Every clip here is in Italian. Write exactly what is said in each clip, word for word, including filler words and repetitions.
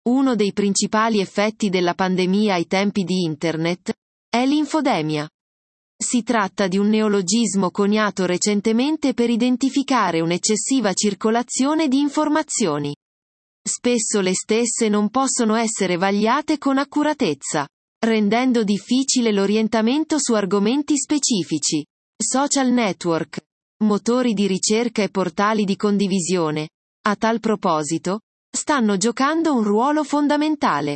Uno dei principali effetti della pandemia ai tempi di Internet è l'infodemia. Si tratta di un neologismo coniato recentemente per identificare un'eccessiva circolazione di informazioni. Spesso le stesse non possono essere vagliate con accuratezza, rendendo difficile l'orientamento su argomenti specifici. Social network, motori di ricerca e portali di condivisione, a tal proposito, stanno giocando un ruolo fondamentale.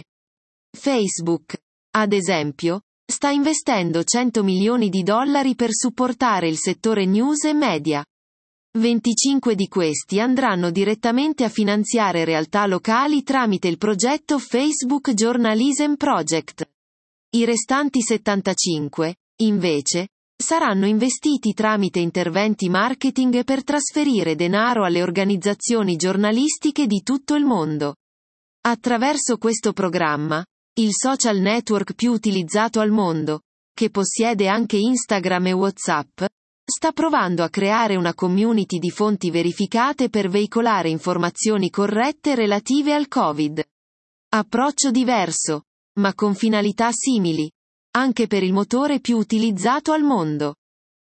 Facebook, ad esempio, sta investendo cento milioni di dollari per supportare il settore news e media. venticinque di questi andranno direttamente a finanziare realtà locali tramite il progetto Facebook Journalism Project. I restanti settantacinque, invece, saranno investiti tramite interventi marketing per trasferire denaro alle organizzazioni giornalistiche di tutto il mondo. Attraverso questo programma, il social network più utilizzato al mondo, che possiede anche Instagram e WhatsApp, sta provando a creare una community di fonti verificate per veicolare informazioni corrette relative al Covid. Approccio diverso, ma con finalità simili, anche per il motore più utilizzato al mondo.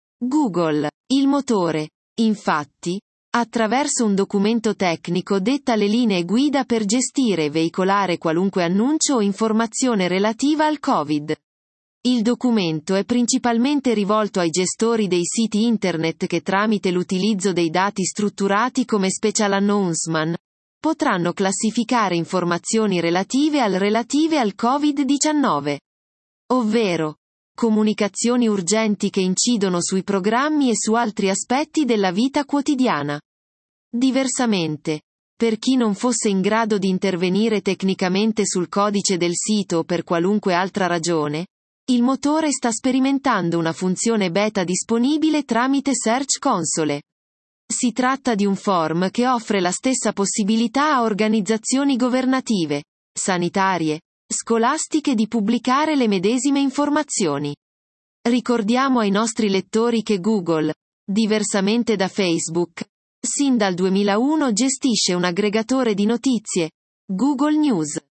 Google, il motore, infatti, attraverso un documento tecnico detta le linee guida per gestire e veicolare qualunque annuncio o informazione relativa al Covid. Il documento è principalmente rivolto ai gestori dei siti internet che tramite l'utilizzo dei dati strutturati come special announcement, potranno classificare informazioni relative al relative al Covid diciannove. Ovvero, comunicazioni urgenti che incidono sui programmi e su altri aspetti della vita quotidiana. Diversamente, per chi non fosse in grado di intervenire tecnicamente sul codice del sito o per qualunque altra ragione, il motore sta sperimentando una funzione beta disponibile tramite Search Console. Si tratta di un form che offre la stessa possibilità a organizzazioni governative, sanitarie, scolastiche di pubblicare le medesime informazioni. Ricordiamo ai nostri lettori che Google, diversamente da Facebook, sin dal duemilauno gestisce un aggregatore di notizie, Google News.